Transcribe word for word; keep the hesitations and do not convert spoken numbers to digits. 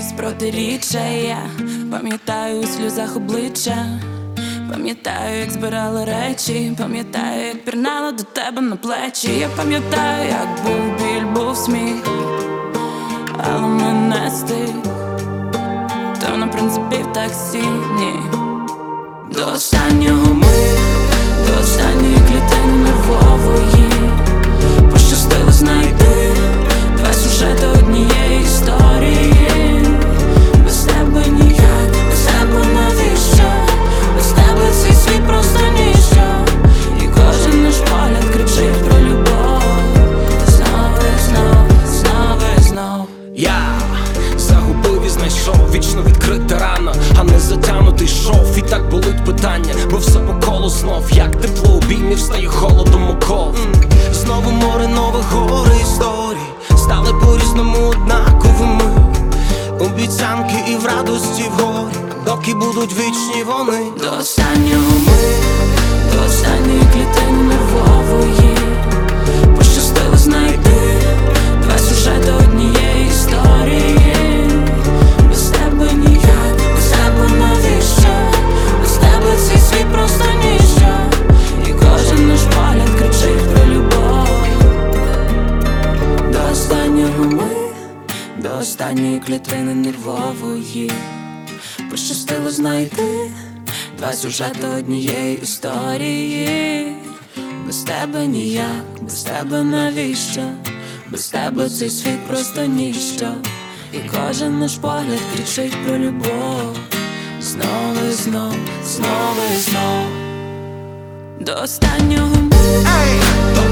крізь протиріччя. Я пам'ятаю у сльозах обличчя, пам'ятаю, як збирала речі, пам'ятаю, як пірнала до тебе на плечі. Я пам'ятаю, як був біль, був сміх, але мене стих, то на принципі в таксі, ні. До останнього ми, до останньої клітини нервової пощастило знайти два сюжети однієї історії. Без тебе ніяк, без тебе навіщо? Без тебе цей світ просто ніщо. І кожен наш погляд кричить про любов. Знову і знов, знову і знов. Я загубив і знайшов вічно відкрита рана, а не затягнутий шов. І так болить питання, бо все по колу знов. Як тепло обіймів стає холодом оков. Знову море нових гор історій стали по-різному однаковими. Обіцянки і в радості, в горі, доки будуть вічні вони. До останнього ми, до останньої клітини нервової пощастило знайти два сюжети однієї історії. Без тебе ніяк, без тебе навіщо? Без тебе цей світ просто ніщо. І кожен наш погляд кричить про любов. До останнього ми, до останньої клітини нервової пощастило знайти два сюжети однієї історії. Без тебе ніяк, без тебе навіщо? Без тебе цей світ просто ніщо. І кожен наш погляд кричить про любов. Знову і знов, знову і знов. До останнього ми, Ей, до